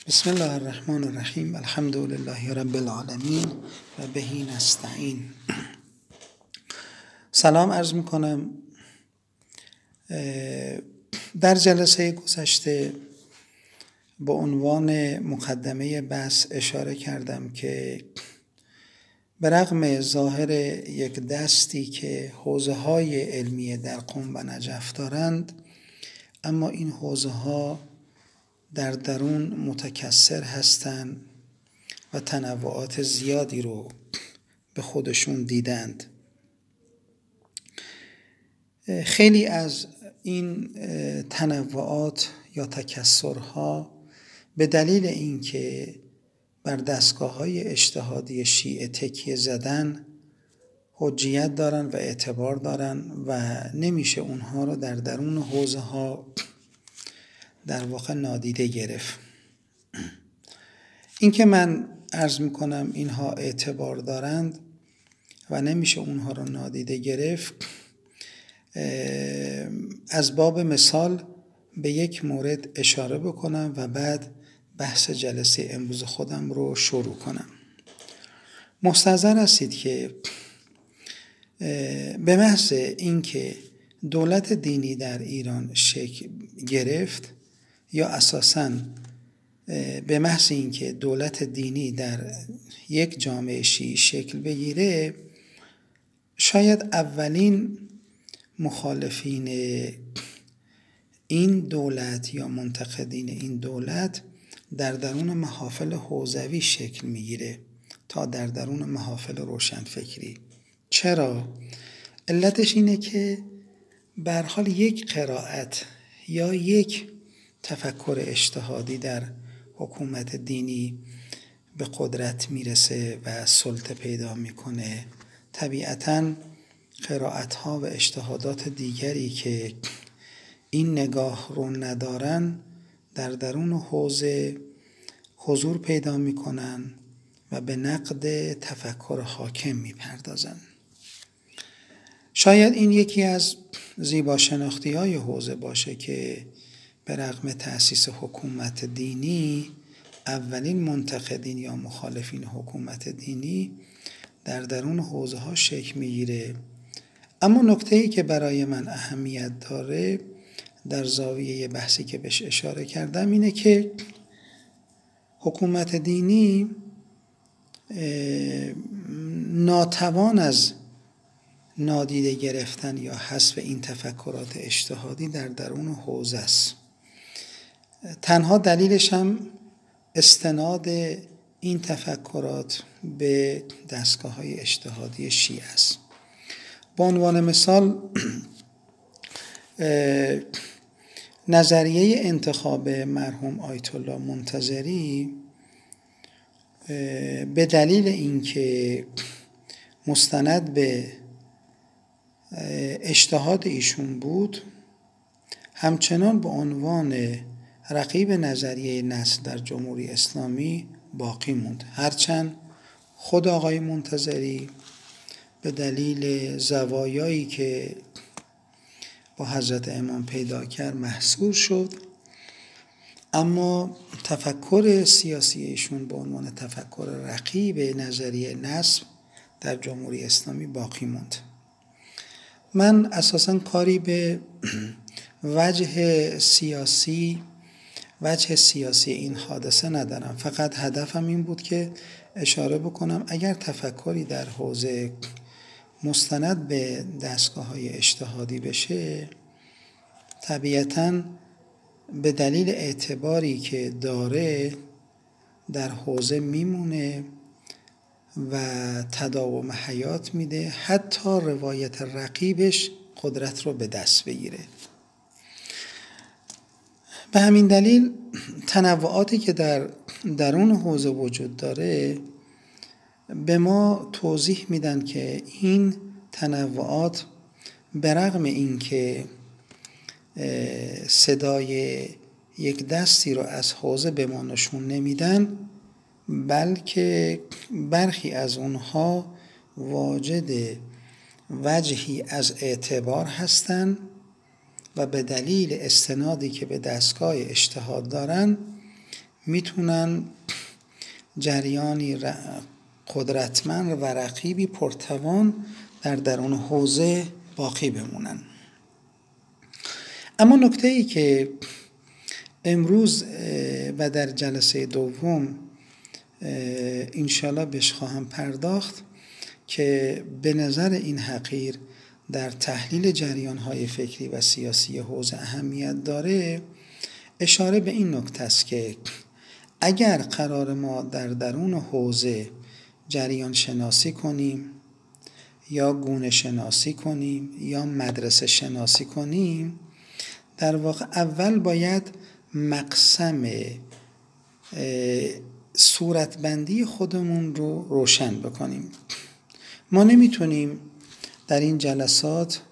بسم الله الرحمن الرحیم. الحمد لله رب العالمین و بهی نستعین. سلام عرض میکنم. در جلسه گذشته با عنوان مقدمه بحث اشاره کردم که به رغم ظاهر یک دستی که حوزه‌های علمی در قم و نجف دارند، اما این حوزه‌ها در درون متکثر هستند و تنوعات زیادی رو به خودشون دیدند. خیلی از این تنوعات یا تکثرها به دلیل اینکه بر دستگاه‌های اجتهادی شیعه تکیه زدن حجیت دارن و اعتبار دارن و نمیشه اونها رو در درون حوزه‌ها در واقع نادیده گرفت. این که من عرض میکنم اینها اعتبار دارند و نمیشه اونها رو نادیده گرفت، از باب مثال به یک مورد اشاره بکنم و بعد بحث جلسه امروز خودم رو شروع کنم. مستحضر هستید که به محض اینکه دولت دینی در ایران شکل گرفت یا اساساً به محض اینکه دولت دینی در یک جامعه شیعی شکل بگیره، شاید اولین مخالفین این دولت یا منتقدین این دولت در درون محافل حوزوی شکل میگیره تا در درون محافل روشنفکری. چرا؟ علتش اینه که به هر حال یک قرائت یا یک تفکر اجتهادی در حکومت دینی به قدرت میرسه و سلطه پیدا میکنه، طبیعتاً قرائت‌ها و اجتهادات دیگری که این نگاه رو ندارن در درون حوزه حضور پیدا میکنن و به نقد تفکر حاکم میپردازن. شاید این یکی از زیباشناختی‌های حوزه باشه که به رغم تأسیس حکومت دینی اولین منتقدین یا مخالفین حکومت دینی در درون حوزه ها شکل میگیره. اما نکته‌ای که برای من اهمیت داره در زاویه بحثی که بهش اشاره کردم اینه که حکومت دینی ناتوان از نادیده گرفتن یا حذف این تفکرات اجتهادی در درون حوزه است. تنها دلیلش هم استناد این تفکرات به دستگاه‌های اجتهادی شیعه است. به عنوان مثال نظریه انتخاب مرحوم آیت الله منتظری به دلیل اینکه مستند به اجتهاد ایشون بود، همچنان به عنوان رقیب نظریه نسل در جمهوری اسلامی باقی موند، هرچند خود آقای منتظری به دلیل زوایایی که با حضرت امام پیدا کرد محصور شد، اما تفکر سیاسی ایشون به عنوان تفکر رقیب نظریه نسل در جمهوری اسلامی باقی موند. من اساساً کاری به وجه سیاسی این حادثه ندارم، فقط هدفم این بود که اشاره بکنم اگر تفکری در حوزه مستند به دستگاه‌های اجتهادی بشه، طبیعتاً به دلیل اعتباری که داره در حوزه میمونه و تداوم حیات میده، حتی روایت رقیبش قدرت رو به دست بگیره. به همین دلیل تنوعاتی که در درون حوزه وجود داره به ما توضیح میدن که این تنوعات به رغم این که صدای یک دستی رو از حوزه به ما نشون نمیدن، بلکه برخی از اونها واجد وجهی از اعتبار هستند و به دلیل استنادی که به دستگاه اجتهاد دارن میتونن جریانی قدرتمند و رقیبی پرتوان در درون حوزه باقی بمونن. اما نکته ای که امروز و در جلسه دوم انشالله بهش خواهم پرداخت که به نظر این حقیر در تحلیل جریان‌های فکری و سیاسی حوزه اهمیت داره، اشاره به این نکته است که اگر قرار ما در درون حوزه جریان شناسی کنیم یا گونه شناسی کنیم یا مدرسه شناسی کنیم، در واقع اول باید مقسم صورتبندی خودمون رو روشن بکنیم. ما نمیتونیم در این جلسات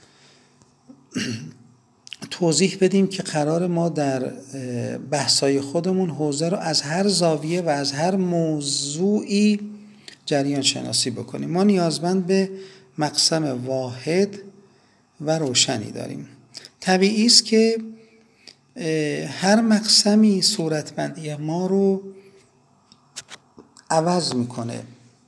توضیح بدیم که قرار ما در بحثای خودمون حوزه رو از هر زاویه و از هر موضوعی جریان شناسی بکنیم. ما نیازمند به مقسم واحد و روشنی داریم. طبیعی است که هر مقسمی صورتبندی ما رو عوض میکنه.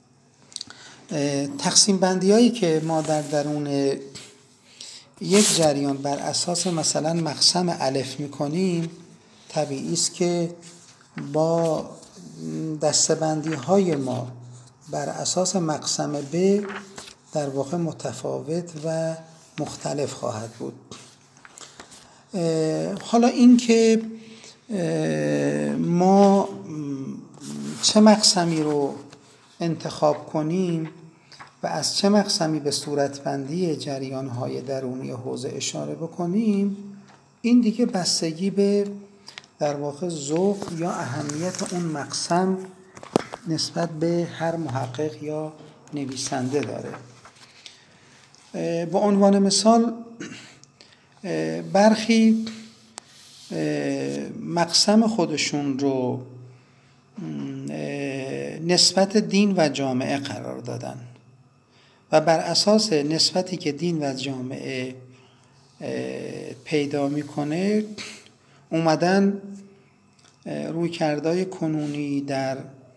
تقسیم بندی هایی که ما در درون یک جریان بر اساس مثلا مقسم الف میکنیم، طبیعی است که با دسته‌بندی های ما بر اساس مقسم ب در واقع متفاوت و مختلف خواهد بود. حالا این که ما چه مقسمی رو انتخاب کنیم و از چه مقسمی به صورتبندی جریان‌های درونی حوزه اشاره بکنیم، این دیگه بستگی به در واقع ذوق یا اهمیت اون مقسم نسبت به هر محقق یا نویسنده داره. به عنوان مثال برخی مقسم خودشون رو نسبت دین و جامعه قرار دادن و بر اساس نسبتی که دین و جامعه پیدا میکنه اومدن رویکردهای کنونی در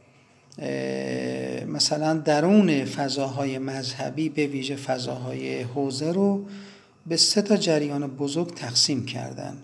مثلا درون فضاهای مذهبی به ویژه فضاهای حوزه رو به 3 جریان بزرگ تقسیم کردن: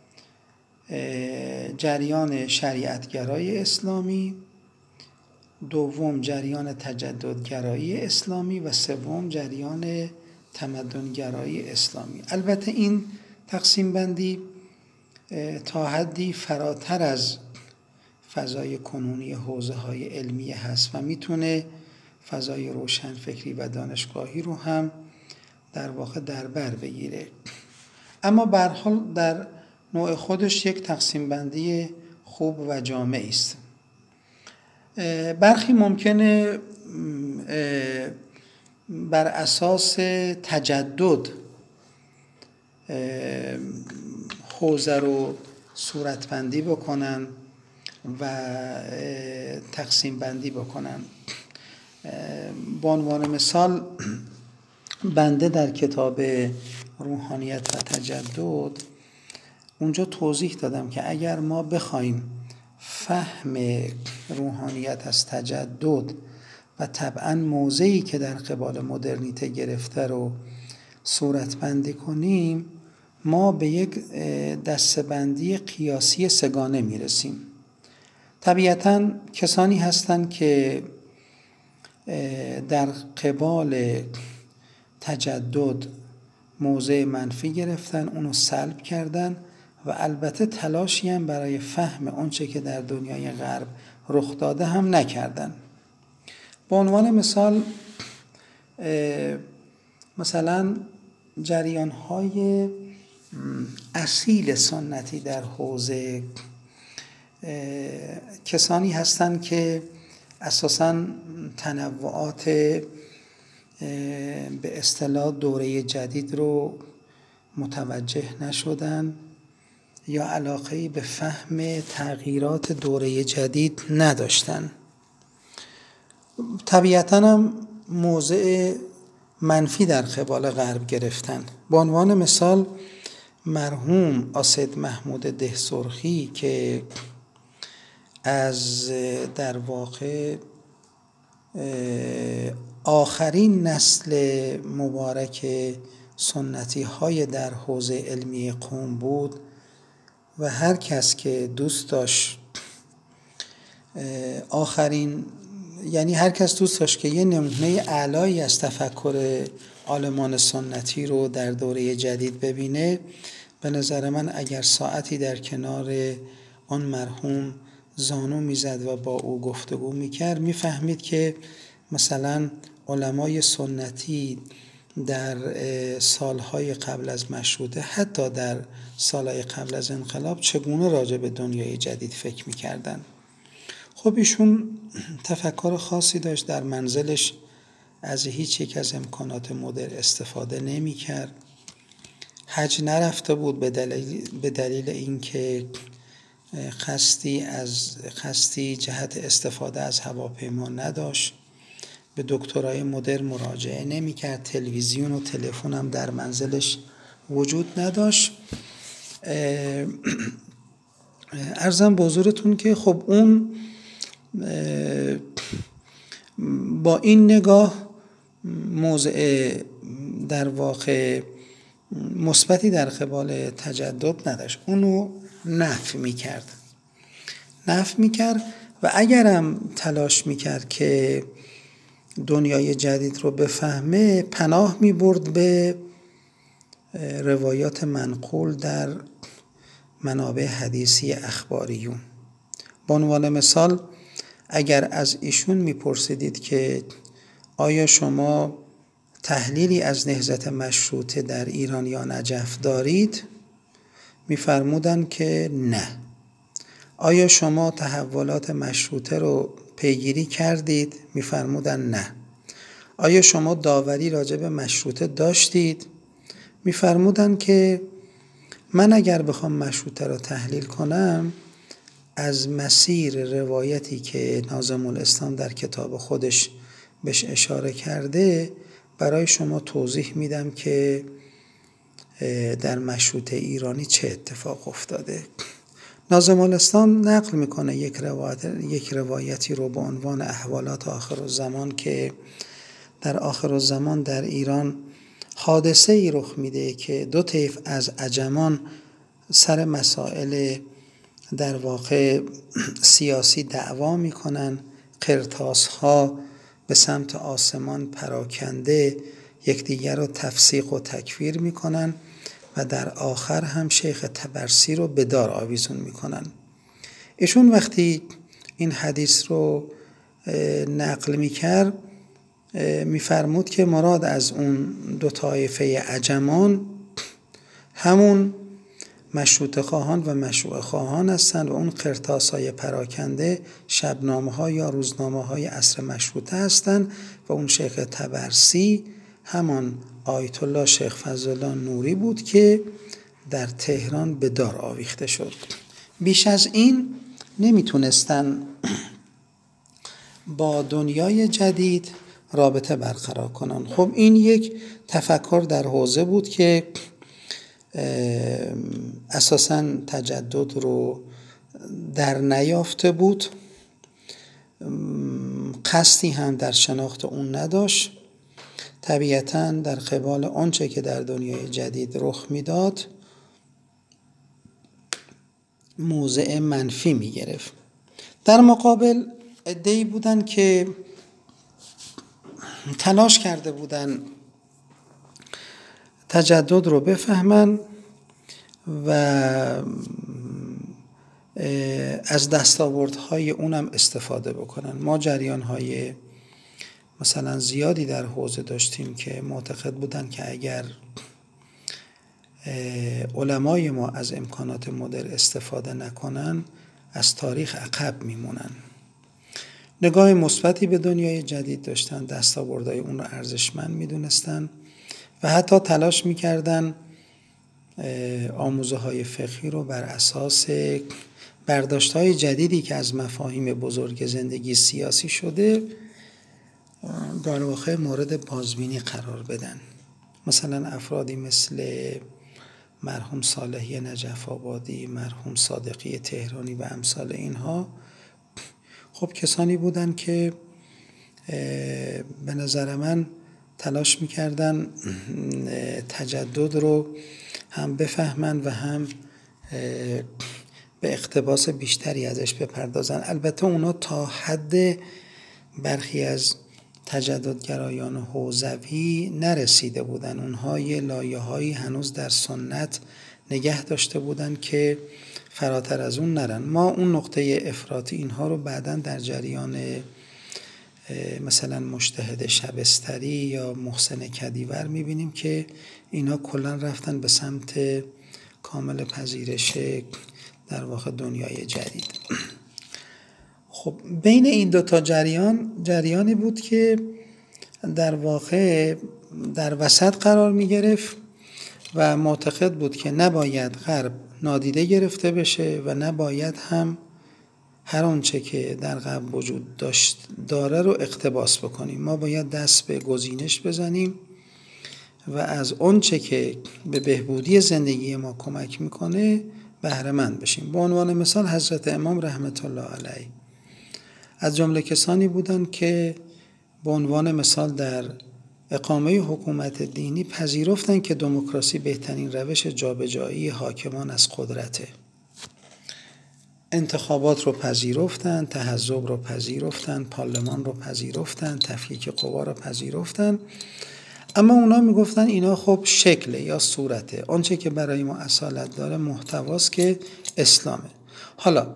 جریان شریعتگرای اسلامی، دوم جریان تجددگرایی اسلامی و سوم جریان تمدنگرایی اسلامی. البته این تقسیم بندی تا حدی فراتر از فضای کنونی حوزه های علمی هست و میتونه فضای روشنفکری و دانشگاهی رو هم در واقع در بر بگیره. اما به هر حال در نوع خودش یک تقسیم بندی خوب و جامع است. برخی ممکنه بر اساس تجدد حوزه رو صورتبندی بکنن و تقسیم بندی بکنن. به عنوان مثال بنده در کتاب روحانیت و تجدد اونجا توضیح دادم که اگر ما بخوایم فهم روحانیت از تجدد و طبعاً موضعی که در قبال مدرنیته گرفته رو صورتبندی کنیم، ما به یک دسته‌بندی قیاسی سگانه میرسیم. طبیعتاً کسانی هستند که در قبال تجدد موضع منفی گرفتن، اونو سلب کردن و البته تلاشی هم برای فهم اونچه که در دنیای غرب رخ داده هم نکردن. به عنوان مثال مثلا جریان‌های اصیل سنتی در حوزه کسانی هستند که اساساً تنوعات به اصطلاح دوره جدید رو متوجه نشدن یا علاقه‌ای به فهم تغییرات دوره جدید نداشتن. طبیعتاً هم موضع منفی در قبال غرب گرفتن. به عنوان مثال مرحوم اسد محمود دهسرخی که از در واقع آخرین نسل مبارک سنتی های در حوزه علمی قم بود و هر کس که دوست داشت هر کس دوست داشت که یه نمونه اعلایی از تفکر عالمان سنتی رو در دوره جدید ببینه، به نظر من اگر ساعتی در کنار آن مرحوم زانو میزد و با او گفتگو میکرد، میفهمید که مثلا علمای سنتی در سالهای قبل از مشروطه، حتی در سالهای قبل از انقلاب، چگونه راجع به دنیای جدید فکر میکردن. خب ایشون تفکر خاصی داشت، در منزلش از هیچ یک از امکانات مدرن استفاده نمی کرد. حج نرفته بود به دلیل اینکه قصدی جهت استفاده از هواپیما نداشت. به دکترای مدرن مراجعه نمی کرد. تلویزیون و تلفن هم در منزلش وجود نداشت. عرضم به حضورتون که خب اون با این نگاه موضع در واقع مثبتی در قبال تجدد نداشت، اونو نفی میکرد و اگرم تلاش میکرد که دنیای جدید رو بفهمه، پناه میبرد به روایات منقول در منابع حدیثی اخباریون. به عنوان مثال اگر از ایشون میپرسیدید که آیا شما تحلیلی از نهضت مشروطه در ایران یا نجف دارید؟ میفرمودن که نه. آیا شما تحولات مشروطه رو پیگیری کردید؟ میفرمودن نه. آیا شما داوری راجع به مشروطه داشتید؟ میفرمودن که من اگر بخوام مشروطه رو تحلیل کنم، از مسیر روایتی که ناظم الاسلام در کتاب خودش بهش اشاره کرده برای شما توضیح میدم که در مشروطه ایرانی چه اتفاق افتاده. ناظم الاسلام نقل میکنه یک روایتی رو به عنوان احوالات آخرالزمان که در آخرالزمان در ایران حادثه ای رخ میده که دو طیف از عجمان سر مسائل در واقع سیاسی دعوا میکنن، قرطاس ها به سمت آسمان پراکنده یکدیگر رو تفسیق و تکفیر میکنن و در آخر هم شیخ طبرسی رو به دار آویزون میکنن. ایشون وقتی این حدیث رو نقل میکرد میفرمود که مراد از اون دو طایفه عجمان همون مشروطه خواهان و مشروع خواهان هستند و اون قرطاس های پراکنده شبنامه ها یا روزنامه های عصر مشروطه هستند و اون شیخ طبرسی همان آیت الله شیخ فضلالله نوری بود که در تهران به دار آویخته شد. بیش از این نمیتونستن با دنیای جدید رابطه برقرار کنن. خب این یک تفکر در حوزه بود که اساساً تجدد رو در نیافته بود، قصدی هم در شناخت اون نداشت. طبیعتاً در قبال آنچه که در دنیای جدید رخ میداد موضع منفی می گرفت. در مقابل عده‌ای بودن که تلاش کرده بودن تجدد رو بفهمن و از دستاوردهای اونم استفاده بکنن. ما جریانهای مثلا زیادی در حوزه داشتیم که معتقد بودن که اگر علمای ما از امکانات مدرن استفاده نکنن از تاریخ عقب میمونن. نگاه مثبتی به دنیای جدید داشتن، دستاوردهای اون رو ارزشمند میدونستن و حتی تلاش میکردن آموزه های فقهی رو بر اساس برداشت های جدیدی که از مفاهیم بزرگ زندگی سیاسی شده در واقع مورد بازبینی قرار بدن. مثلا افرادی مثل مرحوم صالحی نجف آبادی، مرحوم صادقی تهرانی و امثال اینها خب کسانی بودن که به نظر من تلاش میکردن تجدد رو هم بفهمن و هم به اقتباس بیشتری ازش بپردازن. البته اونا تا حد برخی از تجددگرایان حوزوی نرسیده بودن. اونها یه لایه‌هایی هنوز در سنت نگه داشته بودن که فراتر از اون نرن. ما اون نقطه افراطی اینها رو بعداً در جریان مثلا مجتهد شبستری یا محسن کدیور میبینیم که اینا کلا رفتن به سمت کامل پذیرش در واقع دنیای جدید. خب بین این دوتا جریانی بود که در واقع در وسط قرار می گرفت و معتقد بود که نباید غرب نادیده گرفته بشه و نباید هم هر آنچه که در غرب وجود داره رو اقتباس بکنیم. ما باید دست به گزینش بزنیم و از آنچه که به بهبودی زندگی ما کمک میکنه بهره مند بشیم. به عنوان مثال حضرت امام رحمت الله علیه از جمله کسانی بودند که به عنوان مثال در اقامه حکومت دینی پذیرفتند که دموکراسی بهترین روش جابجایی حاکمان از قدرته. انتخابات رو پذیرفتن، تحزب رو پذیرفتن، پارلمان رو پذیرفتن، تفکیک قوا رو پذیرفتن. اما اونا میگفتن اینا خب شکله یا صورته، آنچه که برای ما اصالت داره محتواست که اسلامه. حالا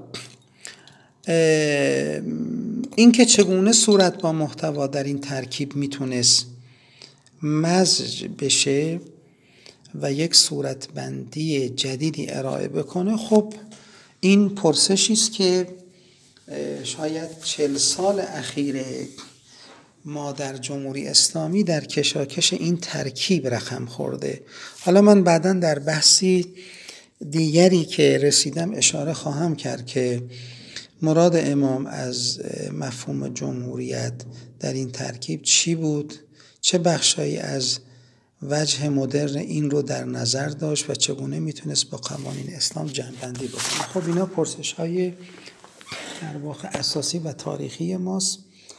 این که چگونه صورت با محتوا در این ترکیب میتونست مزج بشه و یک صورتبندی جدیدی ارائه بکنه، خب این پرسشی است که شاید 40 سال اخیر ما در جمهوری اسلامی در کشاکش این ترکیب رقم خورده. حالا من بعداً در بحثی دیگری که رسیدم اشاره خواهم کرد که مراد امام از مفهوم جمهوریت در این ترکیب چی بود، چه بخشایی از وجه مدرن این رو در نظر داشت و چگونه میتونست با قوانین اسلام جمع‌بندی بکنه. خب اینا پرسش‌های در واقع اساسی و تاریخی ماست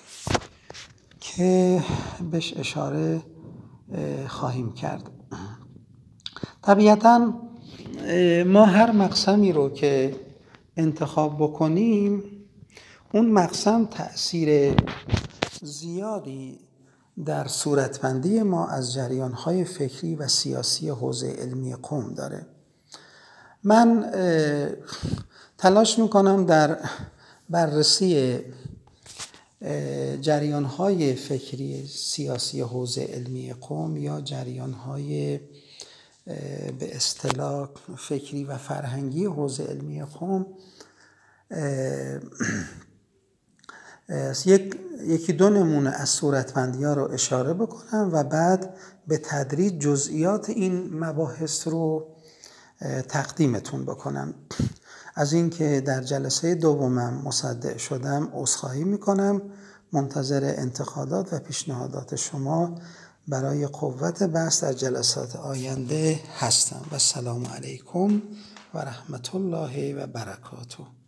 که بهش اشاره خواهیم کرد. طبیعتاً ما هر مقسمی رو که انتخاب بکنیم اون مقسم تأثیر زیادی در صورتبندی ما از جریان‌های فکری و سیاسی حوزه علمی قم داره. من تلاش میکنم در بررسی جریان‌های فکری سیاسی حوزه علمی قم یا جریان‌های به اصطلاح فکری و فرهنگی حوزه علمی قم یکی دو نمونه از صورتبندی‌ها رو اشاره بکنم و بعد به تدریج جزئیات این مباحث رو تقدیمتون بکنم. از اینکه در جلسه دومم مصدع شدم عذرخواهی میکنم. منتظر انتقادات و پیشنهادات شما برای قوت بحث در جلسات آینده هستم و السلام علیکم و رحمت الله و برکاته.